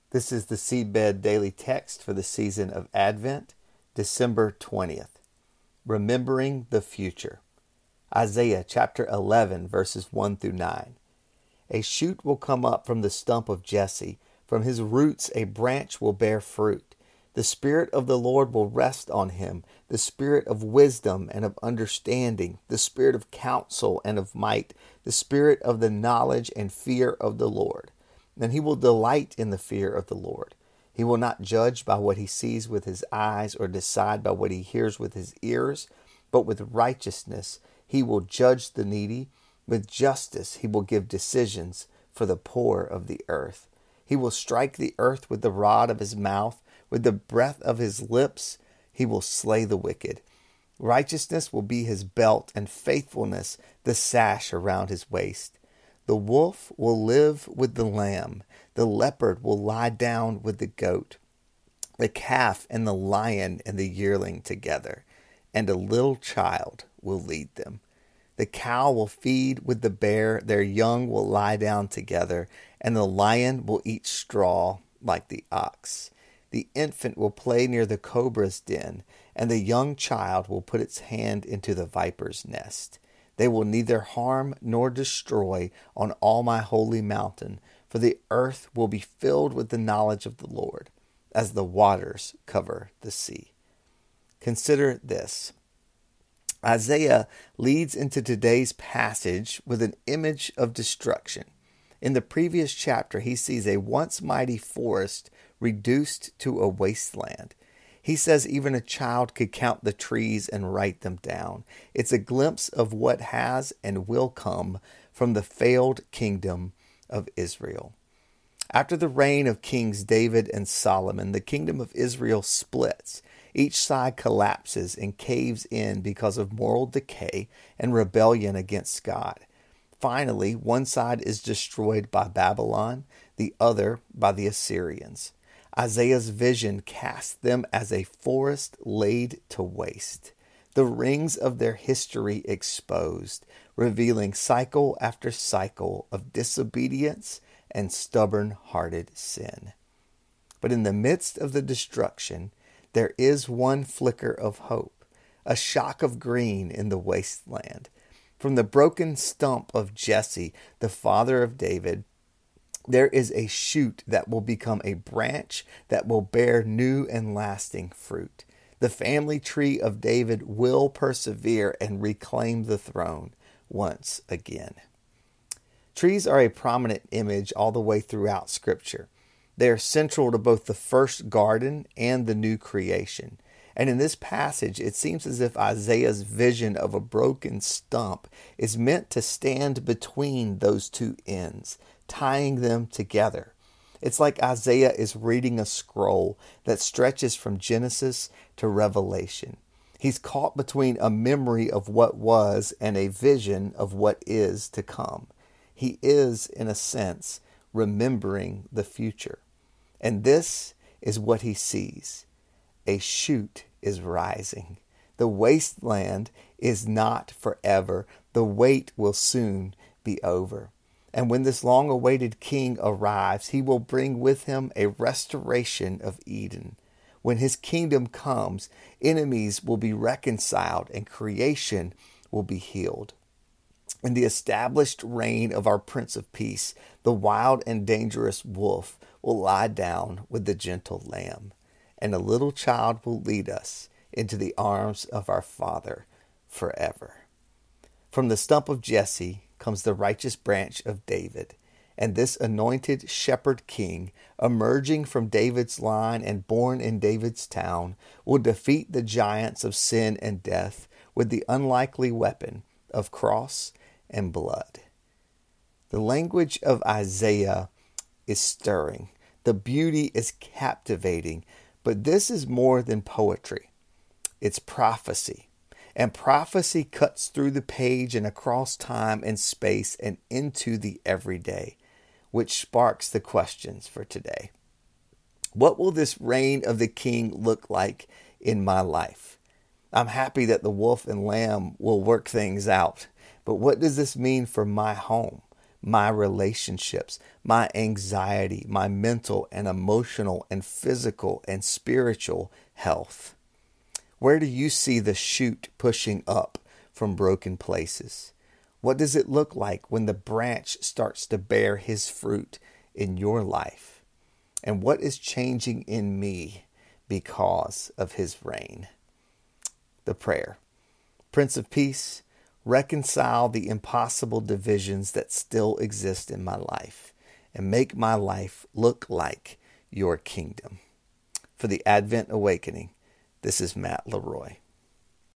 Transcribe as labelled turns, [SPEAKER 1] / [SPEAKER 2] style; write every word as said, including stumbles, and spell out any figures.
[SPEAKER 1] This is the Seedbed Daily Text for the season of Advent, December twentieth. Remembering the Future. Isaiah chapter eleven, verses one through nine. A shoot will come up from the stump of Jesse. From his roots a branch will bear fruit. The Spirit of the Lord will rest on him, the Spirit of wisdom and of understanding, the Spirit of counsel and of might, the Spirit of the knowledge and fear of the Lord. And he will delight in the fear of the Lord. He will not judge by what he sees with his eyes or decide by what he hears with his ears, but with righteousness he will judge the needy. With justice he will give decisions for the poor of the earth. He will strike the earth with the rod of his mouth. With the breath of his lips he will slay the wicked. Righteousness will be his belt, and faithfulness the sash around his waist. The wolf will live with the lamb. The leopard will lie down with the goat. The calf and the lion and the yearling together, and a little child will lead them. The cow will feed with the bear. Their young will lie down together, and the lion will eat straw like the ox. The infant will play near the cobra's den, and the young child will put its hand into the viper's nest. They will neither harm nor destroy on all my holy mountain, for the earth will be filled with the knowledge of the Lord, as the waters cover the sea. Consider this. Isaiah leads into today's passage with an image of destruction. In the previous chapter, he sees a once mighty forest reduced to a wasteland. He says even a child could count the trees and write them down. It's a glimpse of what has and will come from the failed kingdom of Israel. After the reign of kings David and Solomon, the kingdom of Israel splits. Each side collapses and caves in because of moral decay and rebellion against God. Finally, one side is destroyed by Babylon, the other by the Assyrians. Isaiah's vision casts them as a forest laid to waste, the rings of their history exposed, revealing cycle after cycle of disobedience and stubborn-hearted sin. But in the midst of the destruction, there is one flicker of hope, a shock of green in the wasteland. From the broken stump of Jesse, the father of David, there is a shoot that will become a branch that will bear new and lasting fruit. The family tree of David will persevere and reclaim the throne once again. Trees are a prominent image all the way throughout Scripture. They are central to both the first garden and the new creation. And in this passage, it seems as if Isaiah's vision of a broken stump is meant to stand between those two ends, tying them together. It's like Isaiah is reading a scroll that stretches from Genesis to Revelation. He's caught between a memory of what was and a vision of what is to come. He is, in a sense, remembering the future. And this is what he sees. A shoot is rising. The wasteland is not forever. The wait will soon be over. And when this long-awaited king arrives, he will bring with him a restoration of Eden. When his kingdom comes, enemies will be reconciled and creation will be healed. In the established reign of our Prince of Peace, the wild and dangerous wolf will lie down with the gentle lamb, and a little child will lead us into the arms of our Father forever. From the stump of Jesse comes the righteous branch of David, and this anointed shepherd king, emerging from David's line and born in David's town, will defeat the giants of sin and death with the unlikely weapon of cross and blood. The language of Isaiah is stirring. The beauty is captivating, but this is more than poetry. It's prophecy. And prophecy cuts through the page and across time and space and into the everyday, which sparks the questions for today. What will this reign of the King look like in my life? I'm happy that the wolf and lamb will work things out, but what does this mean for my home, my relationships, my anxiety, my mental and emotional and physical and spiritual health? Where do you see the shoot pushing up from broken places? What does it look like when the branch starts to bear his fruit in your life? And what is changing in me because of his reign? The prayer. Prince of Peace, reconcile the impossible divisions that still exist in my life and make my life look like your kingdom. For the Advent Awakening, this is Matt Leroy.